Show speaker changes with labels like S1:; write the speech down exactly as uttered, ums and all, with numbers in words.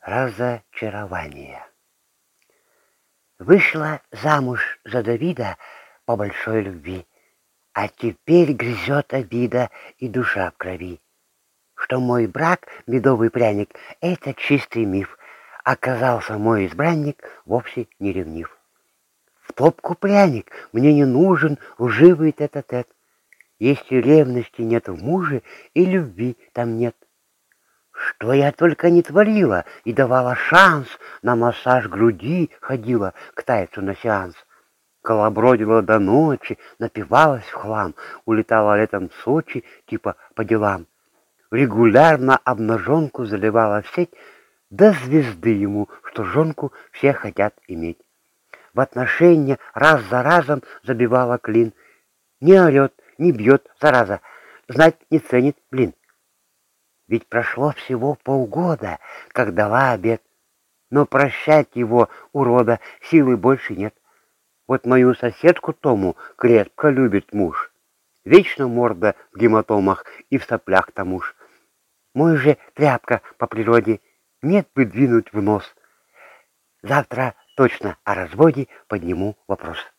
S1: Разочарование. Вышла замуж за Давида по большой любви, а теперь грызет обида и душа в крови. Что мой брак, медовый пряник, это чистый миф. Оказался мой избранник вовсе не ревнив. В топку пряник, мне не нужен лживый тет-а-тет. Если ревности нет в муже, и любви там нет. Что я только не творила, и давала шанс, на массаж груди ходила к тайцу на сеанс. Колобродила до ночи, напивалась в хлам, улетала летом в Сочи, типа по делам. Регулярно обнаженку заливала в сеть, до звезды ему, что жонку все хотят иметь. В отношения раз за разом забивала клин. Не орет, не бьет, зараза, знать не ценит, блин. Ведь прошло всего полгода, как дала обет, но прощать его, урода, силы больше нет. Вот мою соседку Тому крепко любит муж. Вечно морда в гематомах и в соплях тому ж. Мой же тряпка по природе, нет бы двинуть в нос. Завтра точно о разводе подниму вопрос.